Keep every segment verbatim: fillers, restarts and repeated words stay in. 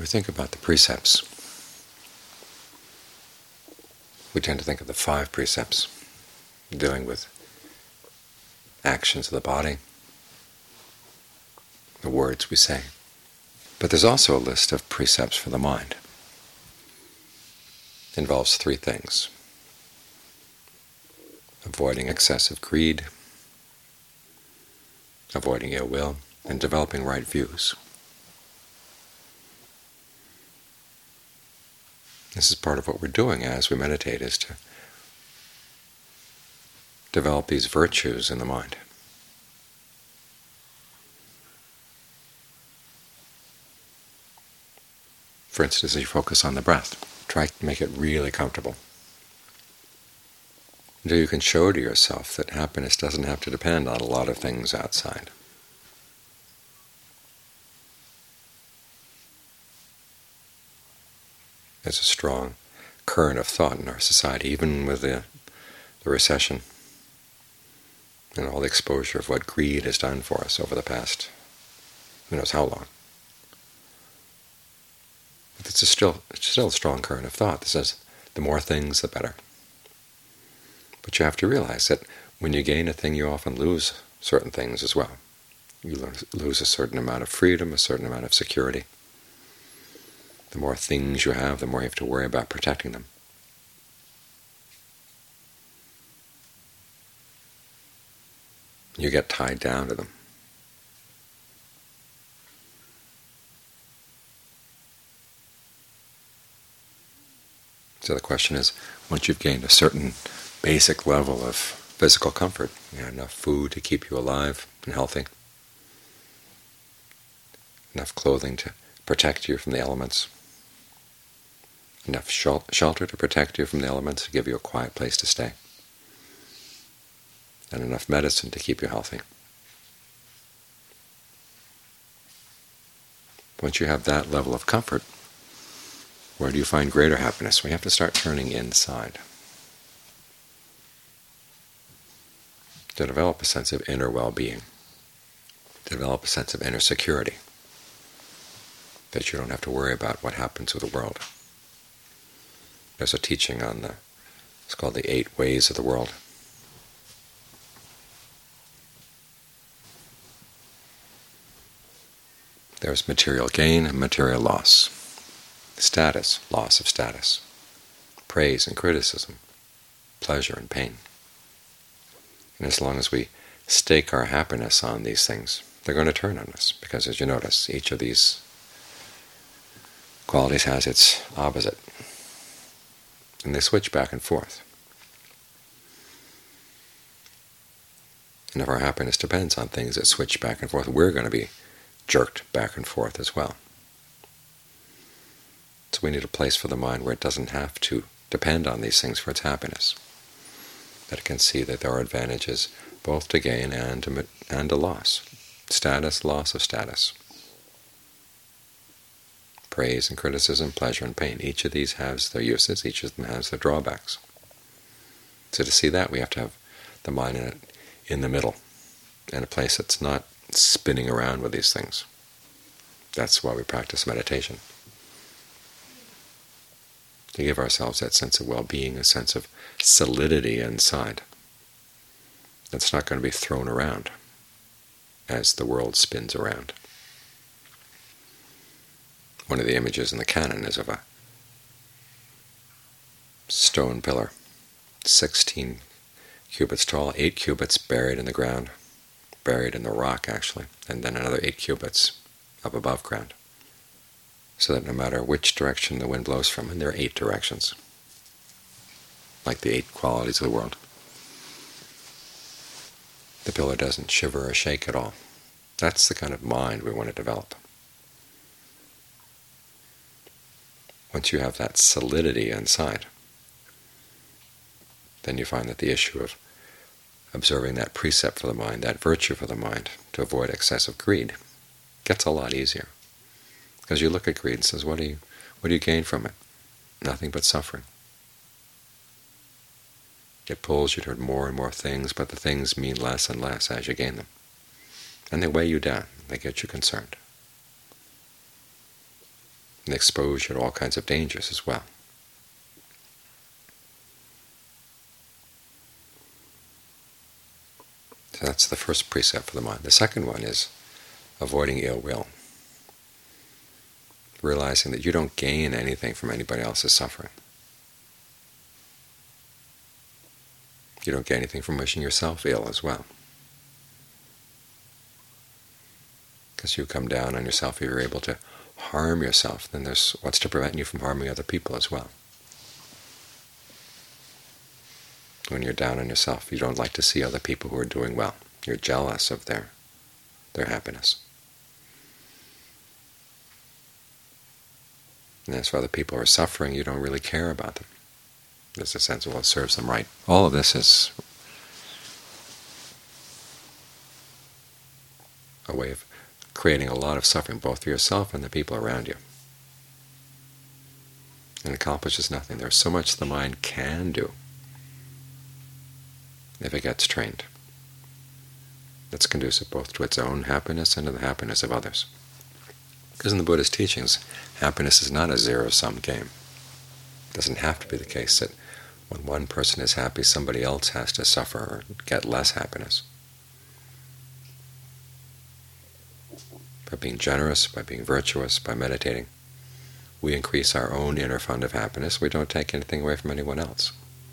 think about the precepts, we tend to think of the five precepts dealing with actions of the body, the words we say. But there's also a list of precepts for the mind. It involves three things: avoiding excessive greed, avoiding ill will, and developing right views. This is part of what we're doing as we meditate, is to develop these virtues in the mind. For instance, as you focus on the breath, try to make it really comfortable, until you can show to yourself that happiness doesn't have to depend on a lot of things outside. There's a strong current of thought in our society, even with the, the recession and all the exposure of what greed has done for us over the past who knows how long. But it's a still, it's still a strong current of thought that says the more things, the better. But you have to realize that when you gain a thing, you often lose certain things as well. You lose a certain amount of freedom, a certain amount of security. The more things you have, the more you have to worry about protecting them. You get tied down to them. So the question is, once you've gained a certain basic level of physical comfort, you have enough food to keep you alive and healthy, enough clothing to protect you from the elements, enough shelter to protect you from the elements, to give you a quiet place to stay, and enough medicine to keep you healthy. Once you have that level of comfort, where do you find greater happiness? We have to start turning inside to develop a sense of inner well-being, to develop a sense of inner security, that you don't have to worry about what happens with the world. There's a teaching on the, it's called the Eight Ways of the World. There's material gain and material loss, status, loss of status, praise and criticism, pleasure and pain. And as long as we stake our happiness on these things, they're going to turn on us, because as you notice, each of these qualities has its opposite, and they switch back and forth. And if our happiness depends on things that switch back and forth, we're going to be jerked back and forth as well. So we need a place for the mind where it doesn't have to depend on these things for its happiness, that it can see that there are advantages both to gain and to, and to loss. Status, loss of status. Praise and criticism, pleasure and pain. Each of these has their uses, each of them has their drawbacks. So to see that, we have to have the mind in, it, in the middle, in a place that's not spinning around with these things. That's why we practice meditation, to give ourselves that sense of well-being, a sense of solidity inside that's not going to be thrown around as the world spins around. One of the images in the canon is of a stone pillar, sixteen cubits tall, eight cubits buried in the ground, buried in the rock actually, and then another eight cubits up above ground, so that no matter which direction the wind blows from, and there are eight directions, like the eight qualities of the world, the pillar doesn't shiver or shake at all. That's the kind of mind we want to develop. Once you have that solidity inside, then you find that the issue of observing that precept for the mind, that virtue for the mind, to avoid excessive greed, gets a lot easier. Because you look at greed and says, what do you, what do you gain from it? Nothing but suffering. It pulls you toward more and more things, but the things mean less and less as you gain them. And they weigh you down. They get you concerned. and expose you to all kinds of dangers as well. So that's the first precept for the mind. The second one is avoiding ill will. Realizing that you don't gain anything from anybody else's suffering. You don't get anything from wishing yourself ill as well. Because you come down on yourself, if you're able to harm yourself, then there's what's to prevent you from harming other people as well. When you're down on yourself, you don't like to see other people who are doing well. You're jealous of their their happiness. And as for other people who are suffering, you don't really care about them. There's a sense of what serves them right. All of this is a way of creating a lot of suffering, both for yourself and the people around you. And accomplishes nothing. There's so much the mind can do if it gets trained. That's conducive both to its own happiness and to the happiness of others. Because in the Buddha's teachings, happiness is not a zero-sum game. It doesn't have to be the case that when one person is happy, somebody else has to suffer or get less happiness. By being generous, by being virtuous, by meditating, we increase our own inner fund of happiness. We don't take anything away from anyone else.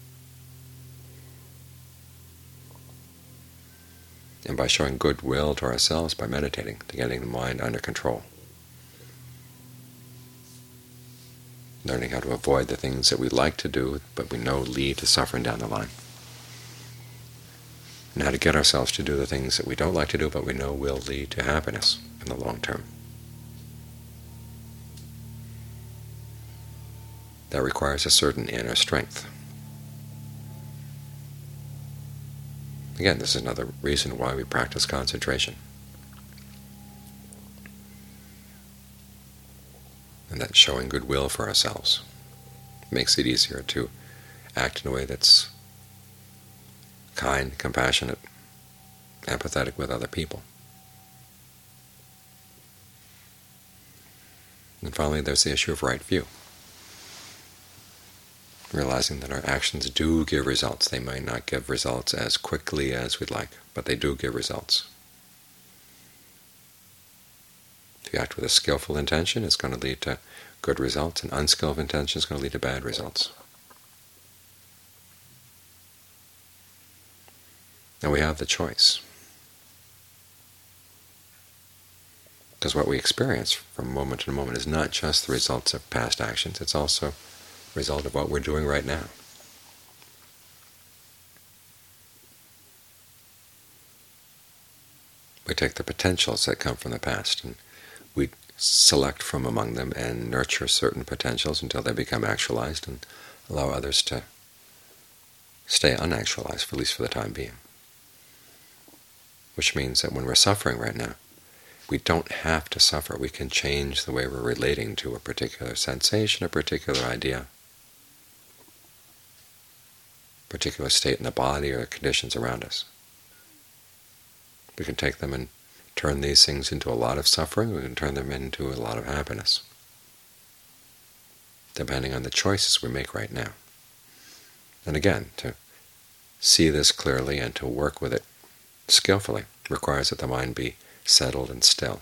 And by showing goodwill to ourselves, by meditating, to getting the mind under control. Learning how to avoid the things that we like to do, but we know lead to suffering down the line. And how to get ourselves to do the things that we don't like to do, but we know will lead to happiness in the long term. That requires a certain inner strength. Again, this is another reason why we practice concentration. And that showing goodwill for ourselves makes it easier to act in a way that's kind, compassionate, empathetic with other people. And finally, there's the issue of right view. Realizing that our actions do give results. They may not give results as quickly as we'd like, but they do give results. If you act with a skillful intention, it's going to lead to good results. An unskillful intention is going to lead to bad results. And we have the choice. Because what we experience from moment to moment is not just the results of past actions, it's also the result of what we're doing right now. We take the potentials that come from the past, and we select from among them and nurture certain potentials until they become actualized, and allow others to stay unactualized, for at least for the time being. Which means that when we're suffering right now, we don't have to suffer. We can change the way we're relating to a particular sensation, a particular idea, particular state in the body or the conditions around us. We can take them and turn these things into a lot of suffering. We can turn them into a lot of happiness, depending on the choices we make right now. And again, to see this clearly and to work with it skillfully requires that the mind be settled and still,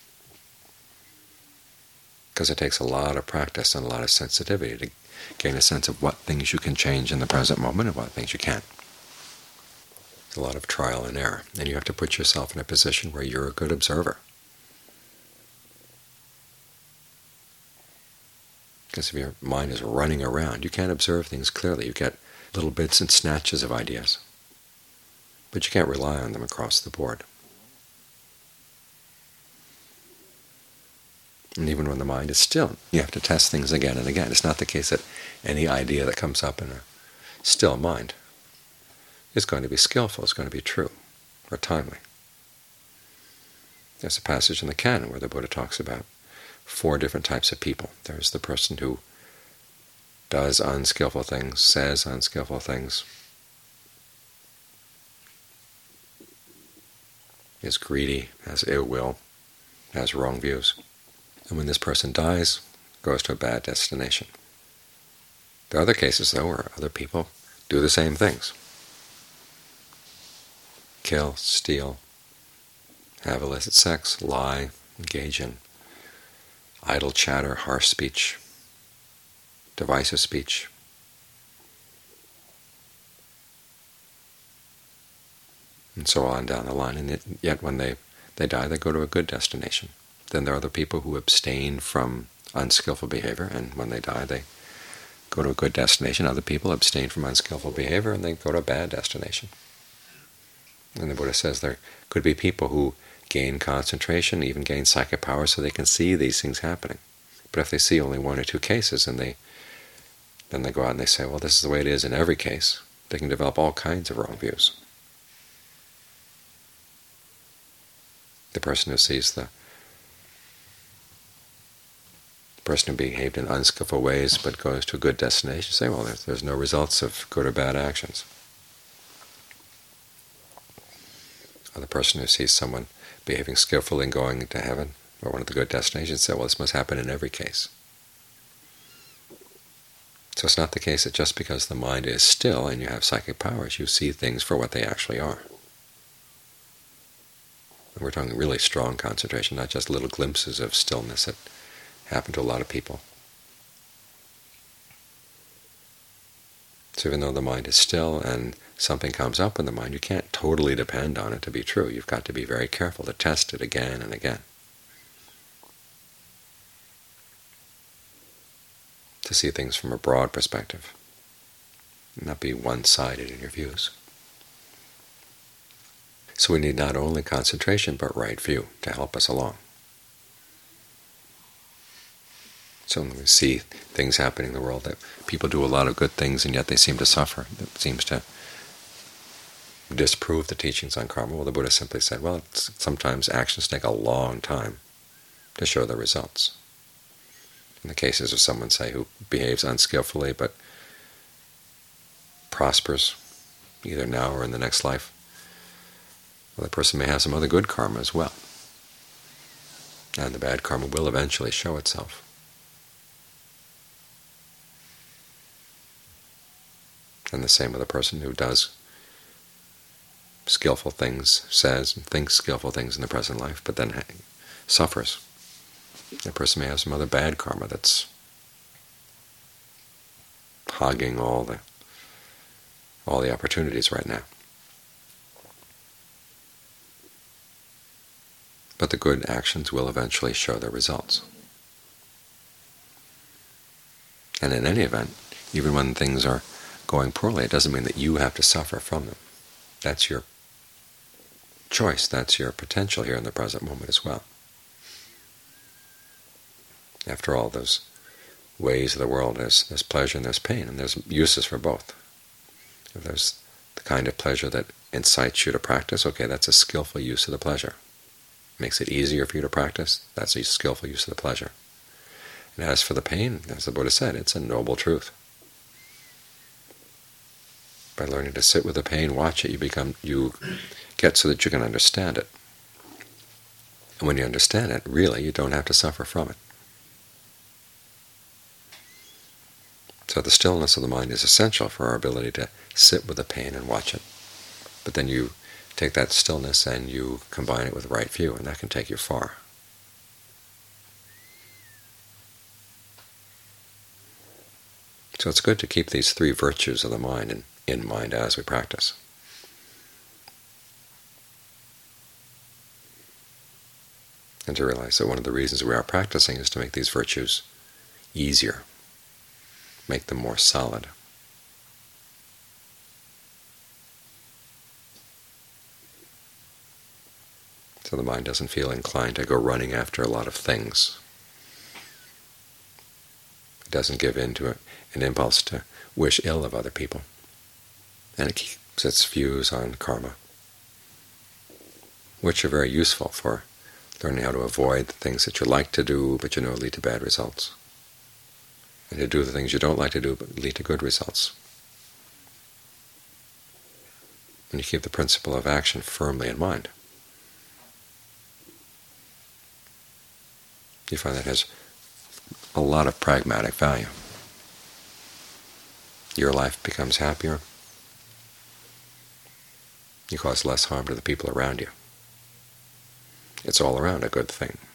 because it takes a lot of practice and a lot of sensitivity to gain a sense of what things you can change in the present moment and what things you can't. It's a lot of trial and error, and you have to put yourself in a position where you're a good observer. Because if your mind is running around, you can't observe things clearly. You get little bits and snatches of ideas, but you can't rely on them across the board. And even when the mind is still, you have to test things again and again. It's not the case that any idea that comes up in a still mind is going to be skillful, it's going to be true, or timely. There's a passage in the canon where the Buddha talks about four different types of people. There's the person who does unskillful things, says unskillful things, is greedy, has ill will, has wrong views. And when this person dies, goes to a bad destination. There are other cases, though, where other people do the same things. Kill, steal, have illicit sex, lie, engage in idle chatter, harsh speech, divisive speech. And so on down the line. And yet when they, they die, they go to a good destination. Then there are other people who abstain from unskillful behavior, and when they die, they go to a good destination. Other people abstain from unskillful behavior, and they go to a bad destination. And the Buddha says there could be people who gain concentration, even gain psychic power, so they can see these things happening. But if they see only one or two cases, and they then they go out and they say, well, this is the way it is in every case, they can develop all kinds of wrong views. The person who sees the person who behaved in unskillful ways but goes to a good destination, say, well, there's, there's no results of good or bad actions. Or the person who sees someone behaving skillfully and going to heaven or one of the good destinations, say, well, this must happen in every case. So it's not the case that just because the mind is still and you have psychic powers, you see things for what they actually are. And we're talking really strong concentration, not just little glimpses of stillness that happen to a lot of people. So even though the mind is still and something comes up in the mind, you can't totally depend on it to be true. You've got to be very careful to test it again and again, to see things from a broad perspective, and not be one-sided in your views. So we need not only concentration, but right view to help us along. So when we see things happening in the world, that people do a lot of good things and yet they seem to suffer, that seems to disprove the teachings on karma. Well, the Buddha simply said, well, it's, sometimes actions take a long time to show the results. In the cases of someone, say, who behaves unskillfully but prospers, either now or in the next life, well, the person may have some other good karma as well. And the bad karma will eventually show itself. And the same with a person who does skillful things, says and thinks skillful things in the present life, but then suffers. The person may have some other bad karma that's hogging all the all the opportunities right now. But the good actions will eventually show their results. And in any event, even when things are going poorly, it doesn't mean that you have to suffer from them. That's your choice. That's your potential here in the present moment as well. After all, those ways of the world, there's, there's pleasure and there's pain, and there's uses for both. If there's the kind of pleasure that incites you to practice, okay, that's a skillful use of the pleasure. Makes it easier for you to practice, that's a skillful use of the pleasure. And as for the pain, as the Buddha said, it's a noble truth. By learning to sit with the pain, watch it, you become you get so that you can understand it. And when you understand it, really, you don't have to suffer from it. So the stillness of the mind is essential for our ability to sit with the pain and watch it. But then you take that stillness and you combine it with right view, and that can take you far. So it's good to keep these three virtues of the mind in, in mind as we practice. And to realize that one of the reasons we are practicing is to make these virtues easier, make them more solid. So the mind doesn't feel inclined to go running after a lot of things. It doesn't give in to an impulse to wish ill of other people. And it keeps its views on karma, which are very useful for learning how to avoid the things that you like to do but you know lead to bad results, and to do the things you don't like to do but lead to good results. And you keep the principle of action firmly in mind. You find that has a lot of pragmatic value. Your life becomes happier. You cause less harm to the people around you. It's all around a good thing.